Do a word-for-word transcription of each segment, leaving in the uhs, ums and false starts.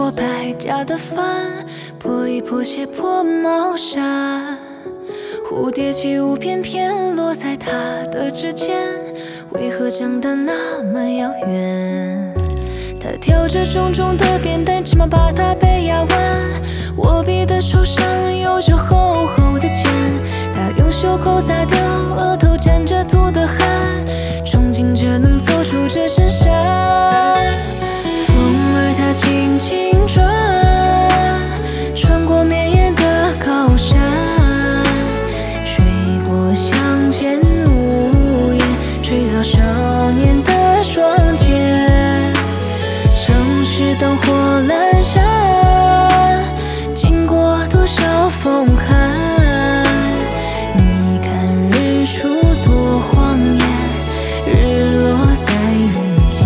过百家的饭，破衣破鞋破帽衫。蝴蝶起舞翩翩落在他的指尖，为何长得那么遥远？他挑着重重的扁担，急忙把它背压弯。握笔的手上有着厚厚的茧，他用袖口擦掉额头沾着土的汗，憧憬着能走出这深山。风儿它轻轻转，穿过绵延的高山，吹过乡间屋檐，吹到少年的双肩。城市灯火阑珊，经过多少风寒，你看日出多晃眼，日落在人间。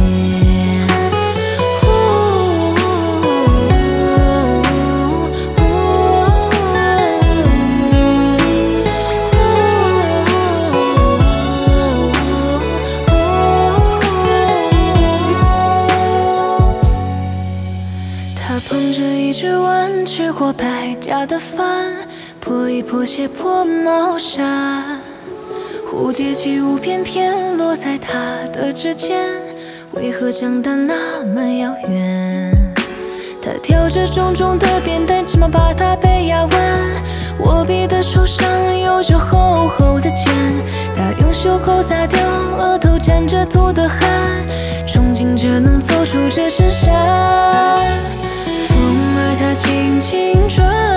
他捧着一只碗，吃过百家的饭，破衣破鞋破帽衫。蝴蝶起舞翩翩落在他的指尖，为何长得那么遥远？他挑着重重的扁担，急忙把它背压弯。握笔的手上有着厚厚的茧，他用袖口擦掉额头沾着土的汗，憧憬着能走出这深山。风儿它轻轻转，